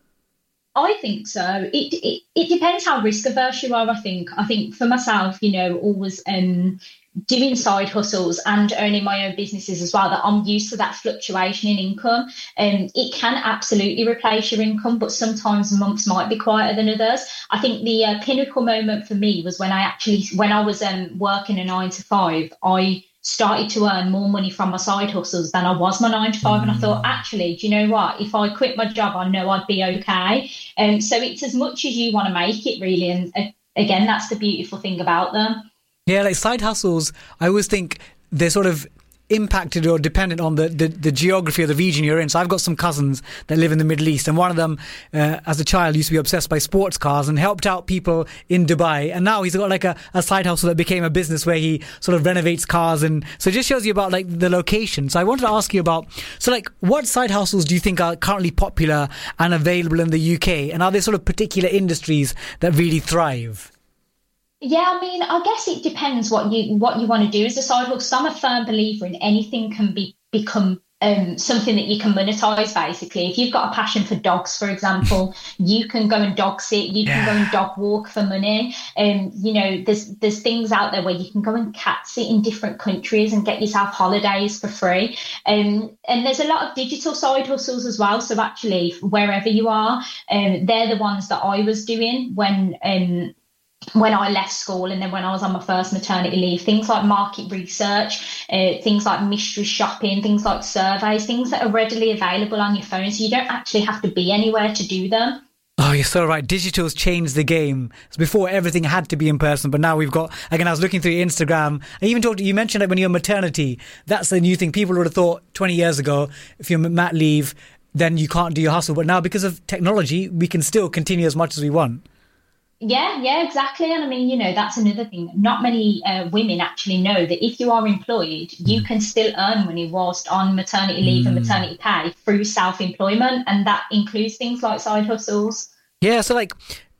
Speaker 17: I think so. It, it it depends how risk averse you are, I think. I think for myself, you know, always um, doing side hustles and owning my own businesses as well, that I'm used to that fluctuation in income. Um, it can absolutely replace your income, but sometimes months might be quieter than others. I think the uh, pinnacle moment for me was when I actually, when I was um, working a nine to five, I started to earn more money from my side hustles than I was my nine to five. And I thought, actually, do you know what? If I quit my job, I know I'd be okay. And um, so it's as much as you want to make it, really. And uh, again, that's the beautiful thing about them.
Speaker 2: Yeah, like side hustles, I always think they're sort of impacted or dependent on the, the, the geography of the region you're in. So I've got some cousins that live in the Middle East, and one of them, uh, as a child, used to be obsessed by sports cars and helped out people in Dubai. And now he's got like a, a side hustle that became a business where he sort of renovates cars. And so it just shows you about like the location. So I wanted to ask you about, so like what side hustles do you think are currently popular and available in the U K? And are there sort of particular industries that really thrive?
Speaker 17: Yeah, I mean, I guess it depends what you what you want to do as a side hustle. I'm a firm believer in anything can be become um, something that you can monetize, basically. If you've got a passion for dogs, for example, you can go and dog sit, you can
Speaker 2: yeah.
Speaker 17: go and dog walk for money. And, um, you know, there's there's things out there where you can go and cat sit in different countries and get yourself holidays for free. Um, and there's a lot of digital side hustles as well. So actually, wherever you are, um, they're the ones that I was doing when... Um, when I left school and then when I was on my first maternity leave, things like market research, uh, things like mystery shopping, things like surveys, things that are readily available on your phone. So you don't actually have to be anywhere to do them.
Speaker 2: Oh, you're so right. Digital's changed the game. Before, everything had to be in person, but now we've got, again, I was looking through your Instagram. I even talked, you mentioned it when you're on maternity. That's the new thing. People would have thought twenty years ago, if you're mat leave, then you can't do your hustle. But now, because of technology, we can still continue as much as we want.
Speaker 17: Yeah, yeah, exactly. And I mean, you know, that's another thing. Not many uh, women actually know that if you are employed, you can still earn money whilst on maternity leave mm. and maternity pay through self-employment. And that includes things like side hustles.
Speaker 2: Yeah, so like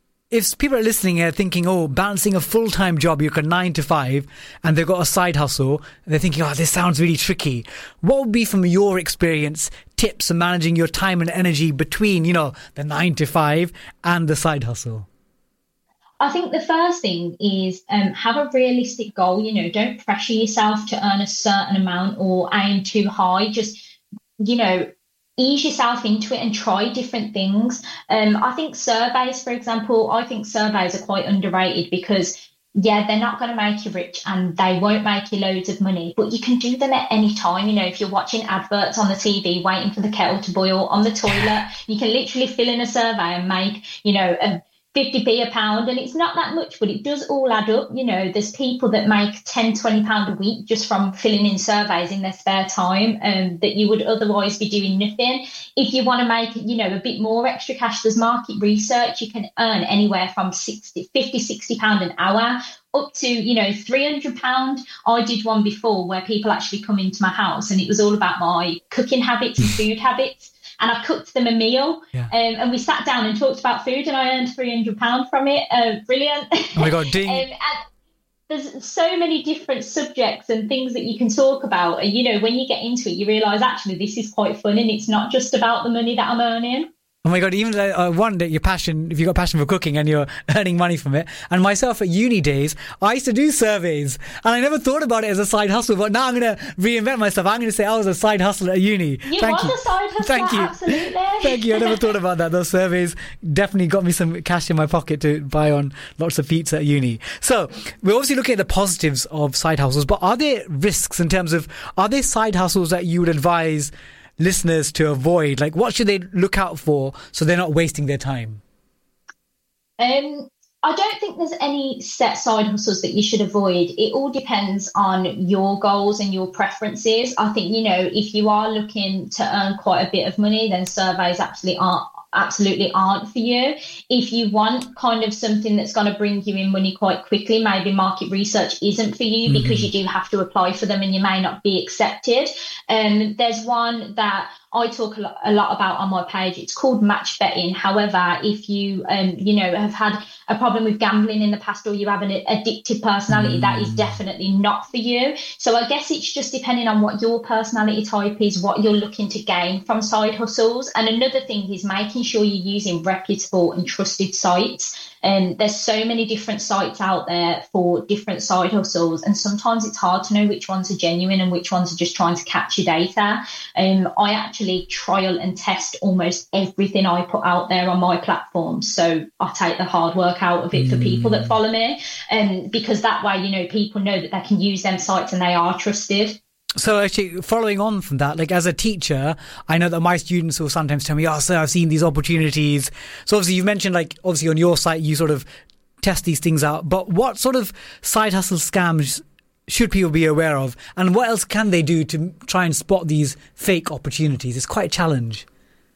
Speaker 2: if people are listening here thinking, oh, balancing a full-time job, you're a nine to five, and they've got a side hustle, and they're thinking, oh, this sounds really tricky. What would be, from your experience, tips on managing your time and energy between, you know, the nine to five and the side hustle?
Speaker 17: I think the first thing is um, have a realistic goal. You know, don't pressure yourself to earn a certain amount or aim too high. Just, you know, ease yourself into it and try different things. Um, I think surveys, for example, I think surveys are quite underrated because, yeah, they're not going to make you rich and they won't make you loads of money, but you can do them at any time. You know, if you're watching adverts on the T V, waiting for the kettle to boil on the toilet, you can literally fill in a survey and make, you know, a fifty p a pound, and it's not that much, but it does all add up. You know, there's people that make ten, twenty pound a week just from filling in surveys in their spare time, um, that you would otherwise be doing nothing. If you want to make, you know, a bit more extra cash, there's market research. You can earn anywhere from sixty, fifty, sixty pound an hour up to, you know, three hundred pound. I did one before where people actually come into my house and it was all about my cooking habits and food habits. And I cooked them a meal, yeah. um, and we sat down and talked about food, and I earned three hundred pounds from it. Uh, brilliant.
Speaker 2: Oh my God, ding.
Speaker 17: um, and there's so many different subjects and things that you can talk about. And, you know, when you get into it, you realise, actually, this is quite fun, and it's not just about the money that I'm earning.
Speaker 2: Oh my God, even uh, one that your passion, if you've got passion for cooking and you're earning money from it. And myself at uni days, I used to do surveys and I never thought about it as a side hustle, but now I'm going to reinvent myself. I'm going to say I was a side hustler at uni.
Speaker 17: You
Speaker 2: Thank
Speaker 17: was
Speaker 2: you.
Speaker 17: a side hustler,
Speaker 2: Thank you.
Speaker 17: Absolutely.
Speaker 2: Thank you. I never thought about that. Those surveys definitely got me some cash in my pocket to buy on lots of pizza at uni. So we're obviously looking at the positives of side hustles, but are there risks in terms of, are there side hustles that you would advise listeners to avoid? Like, what should they look out for so they're not wasting their time?
Speaker 17: Um, I don't think there's any set side hustles that you should avoid. It all depends on your goals and your preferences. I think, you know, if you are looking to earn quite a bit of money, then surveys absolutely aren't absolutely aren't for you. If you want kind of something that's going to bring you in money quite quickly, maybe market research isn't for you, mm-hmm. because you do have to apply for them and you may not be accepted. Um, there's one that I talk a lot, a lot about on my page. It's called match betting. However, if you, um, you know, have had a problem with gambling in the past, or you have an addictive personality, mm. that is definitely not for you. So I guess it's just depending on what your personality type is, what you're looking to gain from side hustles. And another thing is making sure you're using reputable and trusted sites. And there's so many different sites out there for different side hustles, and sometimes it's hard to know which ones are genuine and which ones are just trying to capture data. Um, I actually trial and test almost everything I put out there on my platform, so I take the hard work out of it for people that follow me, and um, because that way, you know, people know that they can use them sites and they are trusted.
Speaker 2: So actually, following on from that, like as a teacher, I know that my students will sometimes tell me, oh, sir, I've seen these opportunities. So obviously you've mentioned, like, obviously on your site, you sort of test these things out. But what sort of side hustle scams should people be aware of? And what else can they do to try and spot these fake opportunities? It's quite a challenge.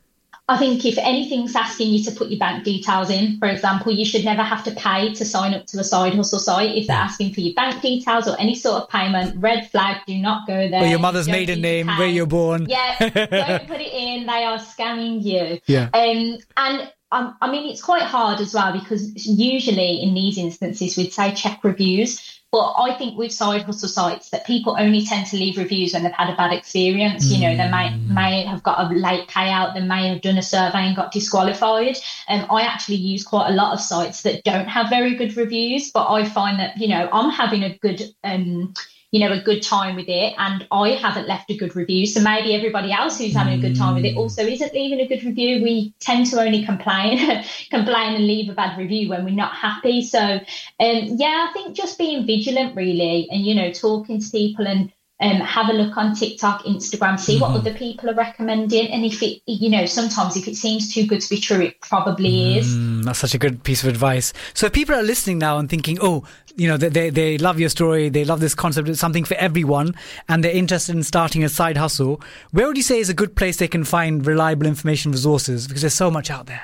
Speaker 17: I think if anything's asking you to put your bank details in, for example, you should never have to pay to sign up to a side hustle site. If they're asking for your bank details or any sort of payment, red flag, do not go there.
Speaker 2: Or your mother's you maiden name, where you're born.
Speaker 17: Yeah, don't put it in. They are scamming you.
Speaker 2: Yeah.
Speaker 17: Um, and um, I mean, it's quite hard as well, because usually in these instances, we'd say check reviews. But I think with side hustle sites that people only tend to leave reviews when they've had a bad experience. Mm. You know, they may may have got a late payout, they may have done a survey and got disqualified. Um, I actually use quite a lot of sites that don't have very good reviews, but I find that, you know, I'm having a good um you know, a good time with it, and I haven't left a good review. So maybe everybody else who's having a good time with it also isn't leaving a good review. We tend to only complain, complain and leave a bad review when we're not happy. So, um, yeah, I think just being vigilant really, and, you know, talking to people, and Um, have a look on TikTok, Instagram, see what mm-hmm. other people are recommending. And if it, you know, sometimes if it seems too good to be true, it probably is.
Speaker 2: Mm, that's such a good piece of advice. So if people are listening now and thinking, oh, you know, they, they, they love your story, they love this concept, it's something for everyone, and they're interested in starting a side hustle, where would you say is a good place they can find reliable information resources? Because there's so much out there.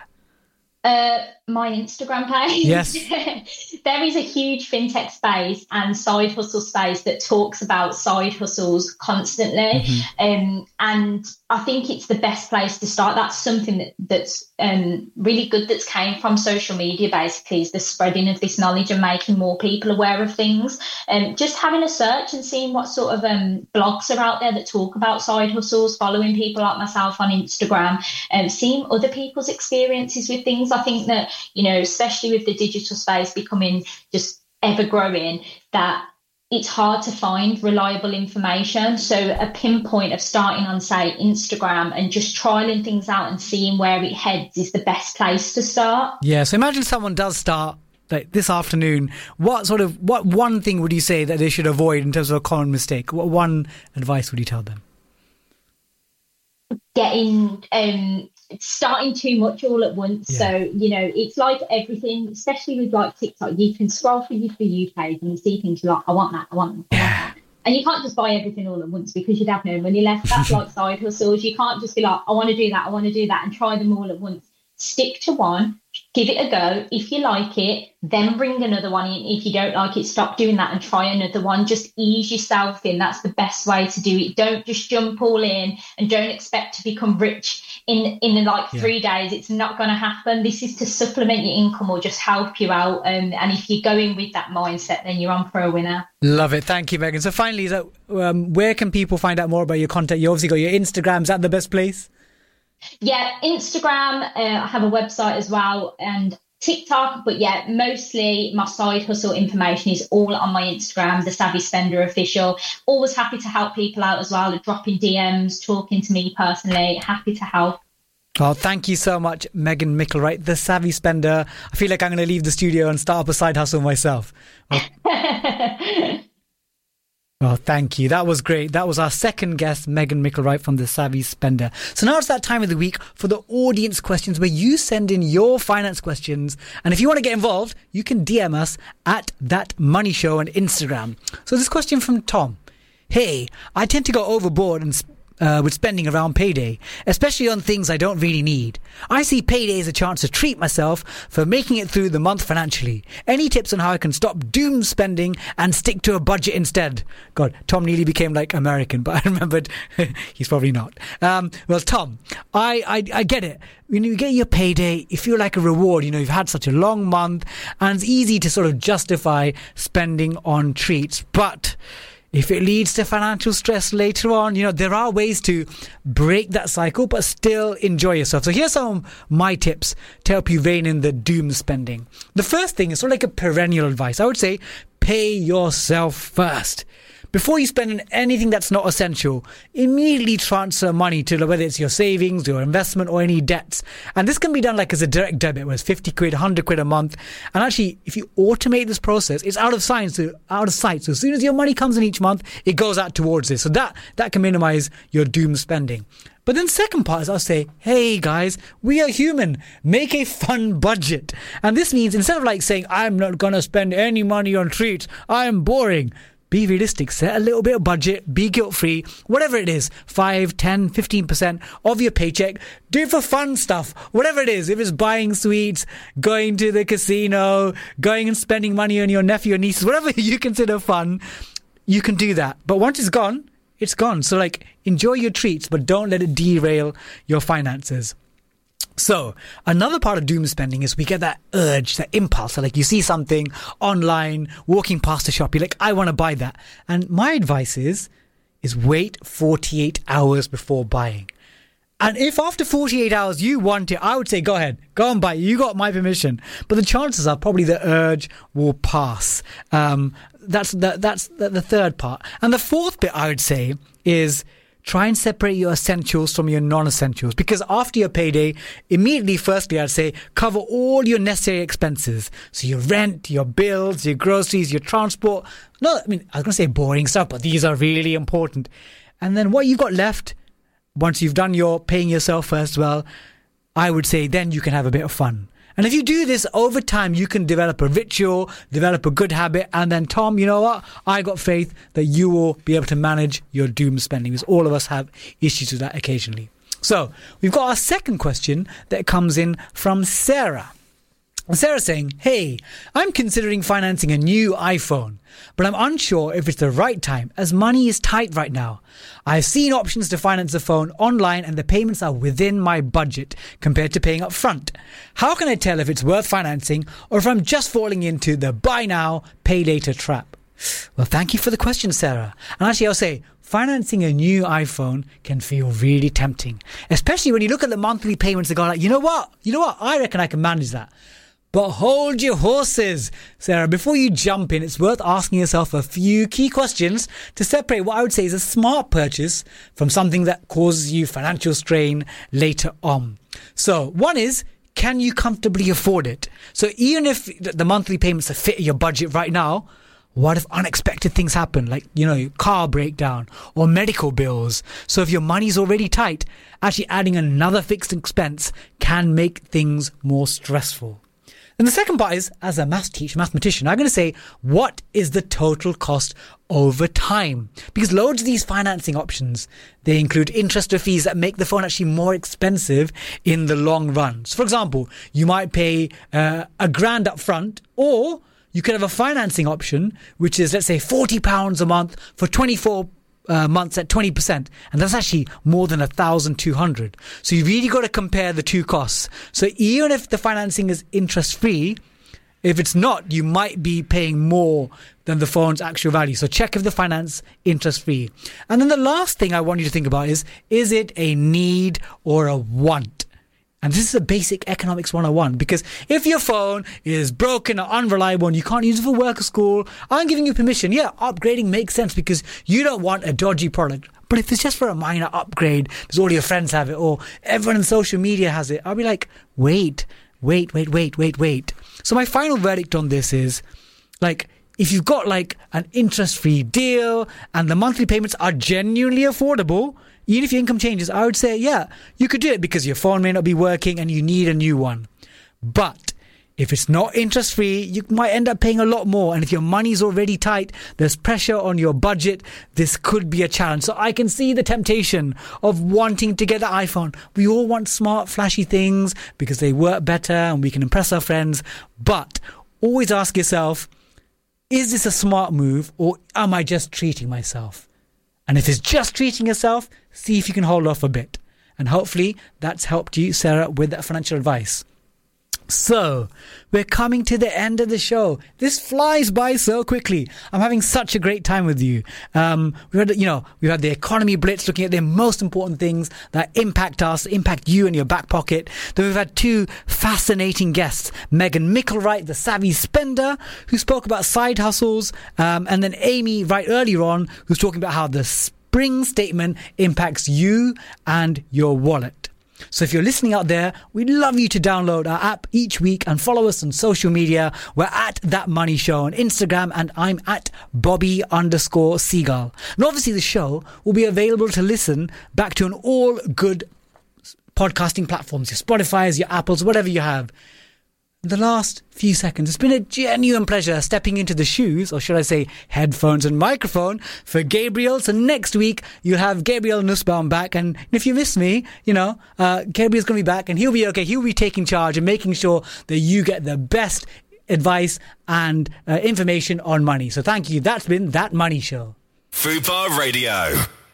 Speaker 17: Uh, my Instagram page.
Speaker 2: Yes.
Speaker 17: There is a huge fintech space and side hustle space that talks about side hustles constantly. Mm-hmm. Um, and I think it's the best place to start. That's something that, that's um, really good that's came from social media, basically, is the spreading of this knowledge and making more people aware of things. And um, just having a search and seeing what sort of um, blogs are out there that talk about side hustles, following people like myself on Instagram, and um, seeing other people's experiences with things. I think that, you know, especially with the digital space becoming just ever growing, that it's hard to find reliable information. So a pinpoint of starting on, say, Instagram and just trialing things out and seeing where it heads is the best place to start.
Speaker 2: Yeah, so imagine someone does start like this afternoon. What sort of, what one thing would you say that they should avoid in terms of a common mistake? What one advice would you tell them?
Speaker 17: Getting, um, starting too much all at once. Yeah. So, you know, it's like everything, especially with like TikTok, you can scroll through your For You page and you see things you're like, I want that, I want that, I want that. And you can't just buy everything all at once because you'd have no money left. That's like side hustles. You can't just be like, I want to do that, I want to do that, and try them all at once. Stick to one, give it a go. If you like it, then bring another one in. If you don't like it, stop doing that and try another one. Just ease yourself in. That's the best way to do it. Don't just jump all in and don't expect to become rich in, in like yeah. three days. It's not going to happen. This is to supplement your income or just help you out. Um, and if you're going with that mindset, then you're on for a winner. Love it. Thank you, Megan. So finally, so, um, where can people find out more about your content? You obviously got your Instagram. Is that the best place? Yeah, Instagram, uh, I have a website as well, and TikTok, but yeah, mostly my side hustle information is all on my Instagram, The Savvy Spender Official. Always happy to help people out as well, dropping D Ms, talking to me personally, happy to help. Oh, thank you so much, Megan Micklewright, The Savvy Spender. I feel like I'm going to leave the studio and start up a side hustle myself. Oh. Oh, thank you. That was great. That was our second guest, Megan Micklewright from The Savvy Spender. So now it's that time of the week for the audience questions, where you send in your finance questions. And if you want to get involved, you can D M us at That Money Show on Instagram. So this question from Tom. Hey, I tend to go overboard and sp-
Speaker 2: uh, with spending around payday, especially on things I don't really need. I see payday as a chance to treat myself for making it through the month financially. Any tips on how I can stop doom spending and stick to a budget instead? God, Tom nearly became like American, but I remembered he's probably not. Um, well, Tom, I, I, I get it. When you get your payday, you feel like a reward. You know, you've had such a long month and it's easy to sort of justify spending on treats. But if it leads to financial stress later on, you know, there are ways to break that cycle but still enjoy yourself. So here's some of my tips to help you rein in the doom spending. The first thing is sort of like a perennial advice. I would say pay yourself first. Before you spend on anything that's not essential, immediately transfer money to whether it's your savings, your investment, or any debts. And this can be done like as a direct debit, where it's fifty quid, one hundred quid a month. And actually, if you automate this process, it's out of sight. So out of sight. So as soon as your money comes in each month, it goes out towards this. So that, that can minimize your doom spending. But then second part is I'll say, hey guys, we are human. Make a fun budget. And this means instead of like saying, I'm not going to spend any money on treats, I'm boring. Be realistic, set a little bit of budget, be guilt-free, whatever it is, five, ten, fifteen percent of your paycheck. Do it for fun stuff, whatever it is. If it's buying sweets, going to the casino, going and spending money on your nephew or nieces, whatever you consider fun, you can do that. But once it's gone, it's gone. So like, enjoy your treats, but don't let it derail your finances. So, another part of doom spending is we get that urge, that impulse. So like you see something online, walking past a shop, you're like, I want to buy that. And my advice is, is wait forty-eight hours before buying. And if after forty-eight hours you want it, I would say go ahead, go and buy it. You got my permission. But the chances are probably the urge will pass. Um, that's the, that's the, the third part. And the fourth bit I would say is, try and separate your essentials from your non-essentials. Because after your payday, immediately, firstly, I'd say, cover all your necessary expenses. So your rent, your bills, your groceries, your transport. No, I mean, I was going to say boring stuff, but these are really important. And then what you've got left, once you've done your paying yourself first, well, I would say then you can have a bit of fun. And if you do this over time, you can develop a ritual, develop a good habit. And then, Tom, you know what? I got faith that you will be able to manage your doom spending, because all of us have issues with that occasionally. So we've got our second question that comes in from Sarah. And Sarah's saying, hey, I'm considering financing a new iPhone, but I'm unsure if it's the right time as money is tight right now. I've seen options to finance the phone online and the payments are within my budget compared to paying up front. How can I tell if it's worth financing or if I'm just falling into the buy now, pay later trap? Well, thank you for the question, Sarah. And actually, I'll say, financing a new iPhone can feel really tempting, especially when you look at the monthly payments and go like, you know what? You know what? I reckon I can manage that. But hold your horses, Sarah. Before you jump in, it's worth asking yourself a few key questions to separate what I would say is a smart purchase from something that causes you financial strain later on. So one is, can you comfortably afford it? So even if the monthly payments are fit your budget right now, what if unexpected things happen, like, you know, car breakdown or medical bills? So if your money's already tight, actually adding another fixed expense can make things more stressful. And the second part is, as a math teacher, mathematician, I'm going to say, what is the total cost over time? Because loads of these financing options, they include interest or fees that make the phone actually more expensive in the long run. So for example, you might pay uh, a grand up front, or you could have a financing option, which is, let's say, forty pounds a month for twenty-four Uh, months at twenty percent, and that's actually more than one thousand two hundred. So you really got to compare the two costs. So even if the financing is interest free, if it's not, you might be paying more than the phone's actual value. So check if the finance interest free. And then the last thing I want you to think about is, is it a need or a want? And this is a basic economics one oh one, because if your phone is broken or unreliable and you can't use it for work or school, I'm giving you permission. Yeah, upgrading makes sense because you don't want a dodgy product. But if it's just for a minor upgrade, because all your friends have it or everyone on social media has it, I'll be like, wait, wait, wait, wait, wait, wait. So my final verdict on this is, like, if you've got like an interest-free deal and the monthly payments are genuinely affordable, even if your income changes, I would say, yeah, you could do it because your phone may not be working and you need a new one. But If it's not interest-free, you might end up paying a lot more. And if your money's already tight, there's pressure on your budget, this could be a challenge. So I can see the temptation of wanting to get the iPhone. We all want smart, flashy things because they work better and we can impress our friends. But always ask yourself, is this a smart move or am I just treating myself? And if it's just treating yourself, see if you can hold off a bit. And hopefully that's helped you, Sarah, with that financial advice. So, we're coming to the end of the show. This flies by so quickly. I'm having such a great time with you. Um, we had, you know, we had the economy blitz, looking at the most important things that impact us, impact you and your back pocket. Then we've had two fascinating guests, Megan Micklewright, the savvy spender, who spoke about side hustles, um, and then Amy, right earlier on, who's talking about how the spring statement impacts you and your wallet. So if you're listening out there, we'd love you to download our app each week and follow us on social media. We're at That Money Show on Instagram and I'm at Bobby underscore Seagull. And obviously the show will be available to listen back to on all good podcasting platforms, your Spotify's, your Apples, whatever you have. The last few seconds, it's been a genuine pleasure stepping into the shoes, or should I say headphones and microphone, for Gabriel. So next week you'll have Gabriel Nussbaum back, and if you miss me, you know, uh, Gabriel's going to be back and he'll be okay. He'll be taking charge and making sure that you get the best advice and uh, information on money. So thank you. That's been That Money Show.
Speaker 1: Fubar Radio.